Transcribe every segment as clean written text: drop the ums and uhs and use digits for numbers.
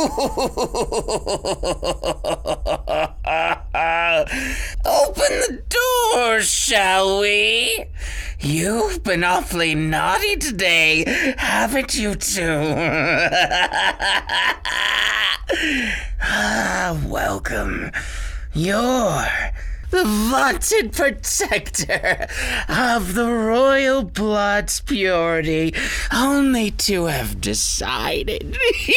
Open the door, shall we? You've been awfully naughty today, haven't you two? Welcome. You're the vaunted protector of the royal blood's purity, only to have decided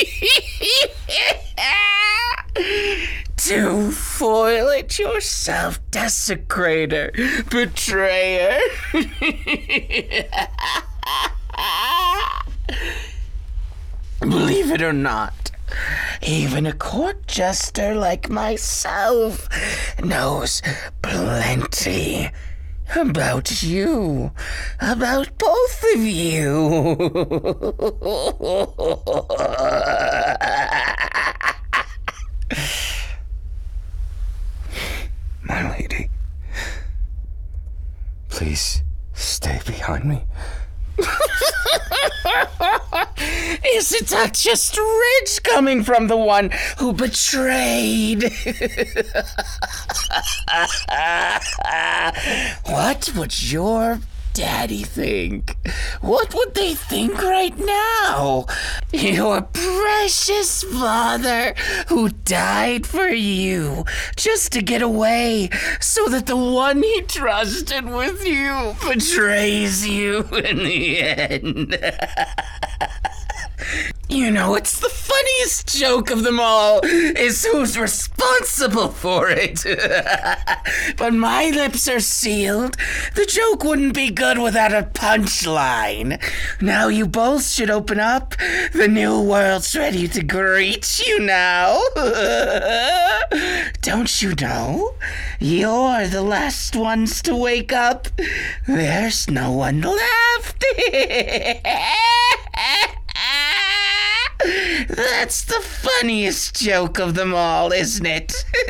to foil it yourself, desecrator, betrayer. Believe it or not, even a court jester like myself knows plenty about you, about both of you. My lady, please stay behind me. Isn't that just rage coming from the one who betrayed? What would your daddy think? What would they think right now? Your precious father who died for you just to get away so that the one he trusted with you betrays you in the end. You know, it's the funniest joke of them all is who's responsible for it. But my lips are sealed. The joke wouldn't be good without a punchline. Now you both should open up. The new world's ready to greet you now. Don't you know? You're the last ones to wake up. There's no one left. That's the funniest joke of them all, isn't it?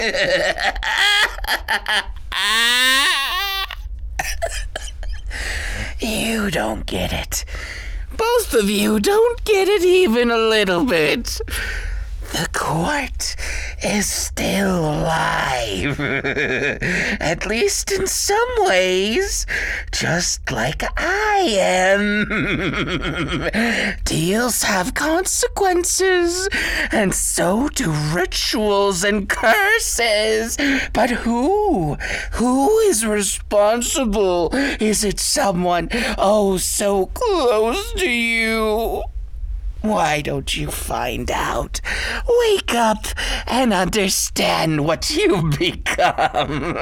You don't get it. Both of you don't get it even a little bit. The court is still alive. At least in some ways, just like I am. Deals have consequences, and so do rituals and curses. But who? Who is responsible? Is it someone oh so close to you? Why don't you find out? Wake up and understand what you've become.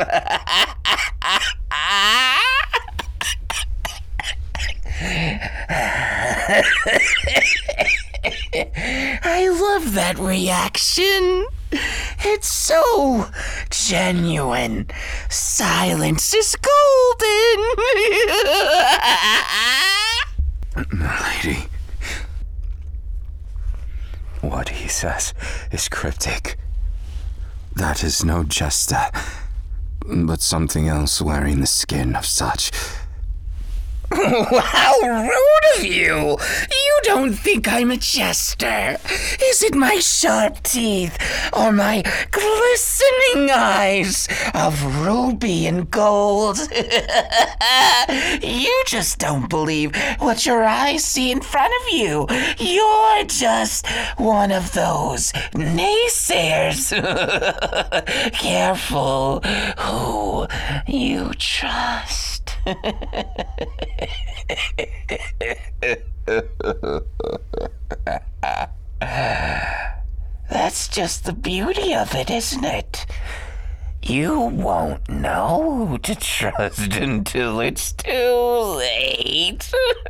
I love that reaction. It's so genuine. Silence is golden. My lady, what he says is cryptic. That is no jester, but something else wearing the skin of such. How rude of you! You don't think I'm a jester. Is it my sharp teeth or my glistening eyes of ruby and gold? You just don't believe what your eyes see in front of you. You're just one of those naysayers. Careful who you trust. That's just the beauty of it, isn't it? You won't know who to trust until it's too late.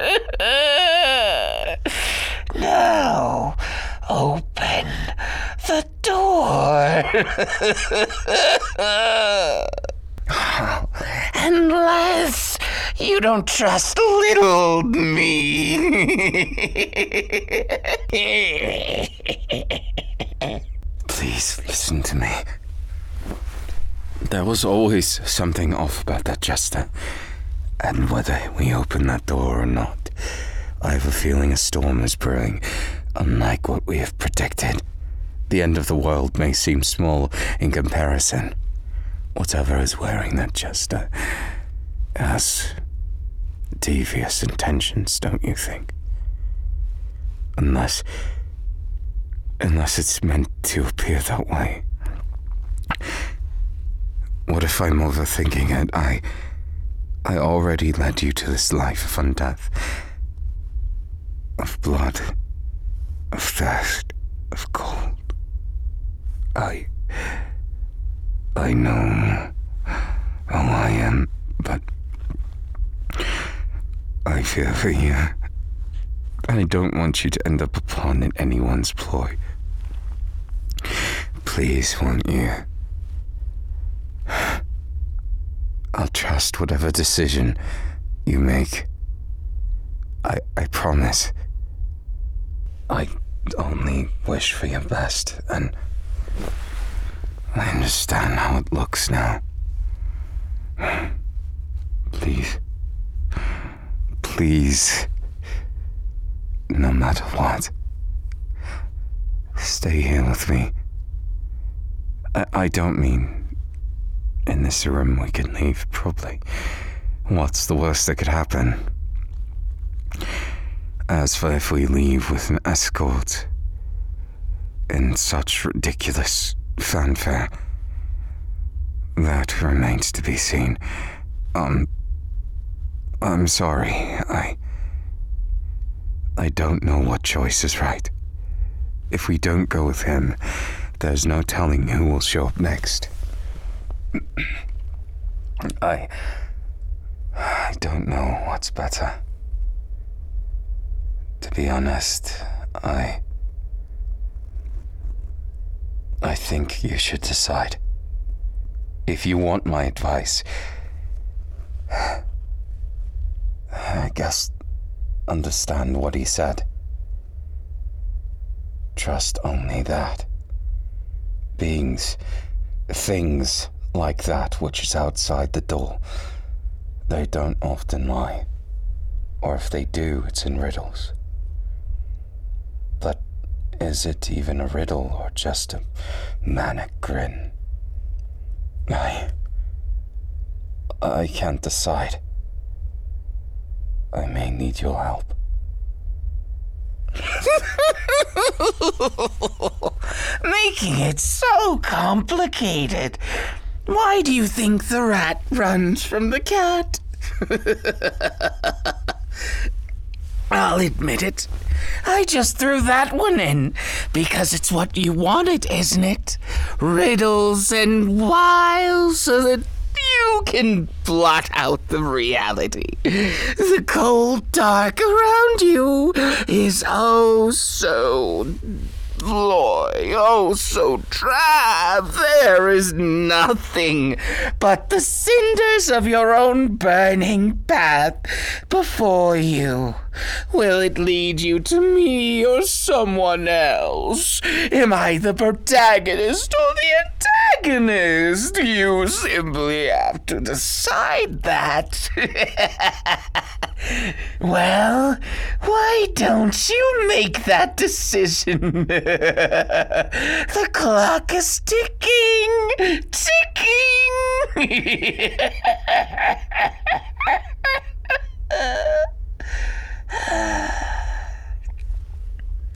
Now, open the door. Unless you don't trust little me. Please listen to me. There was always something off about that jester. And whether we open that door or not, I have a feeling a storm is brewing, unlike what we have predicted. The end of the world may seem small in comparison. Whatever is wearing that jester has devious intentions, don't you think? Unless it's meant to appear that way. What if I'm overthinking it? I already led you to this life of undeath, of blood, of thirst, of cold. I know who I am, but I fear for you. I don't want you to end up a pawn in anyone's ploy. Please, won't you? I'll trust whatever decision you make. I promise. I only wish for your best, and I understand how it looks now. Please, no matter what, stay here with me. I don't mean in this room we can leave, probably. What's the worst that could happen? As for if we leave with an escort in such ridiculous fanfare, that remains to be seen. I'm sorry. I don't know what choice is right. If we don't go with him, there's no telling who will show up next. I don't know what's better. To be honest, I think you should decide. If you want my advice, I guess understand what he said. Trust only that. Things like that which is outside the door, they don't often lie. Or if they do, it's in riddles. But is it even a riddle or just a manic grin? I can't decide. I may need your help. Making it so complicated. Why do you think the rat runs from the cat? I'll admit it. I just threw that one in because it's what you wanted, isn't it? Riddles and wiles so that you can blot out the reality. The cold dark around you is oh so void, oh so drab. There is nothing but the cinders of your own burning path before you. Will it lead you to me or someone else? Am I the protagonist or the antagonist? You simply have to decide that. Well, why don't you make that decision? The clock is ticking, ticking.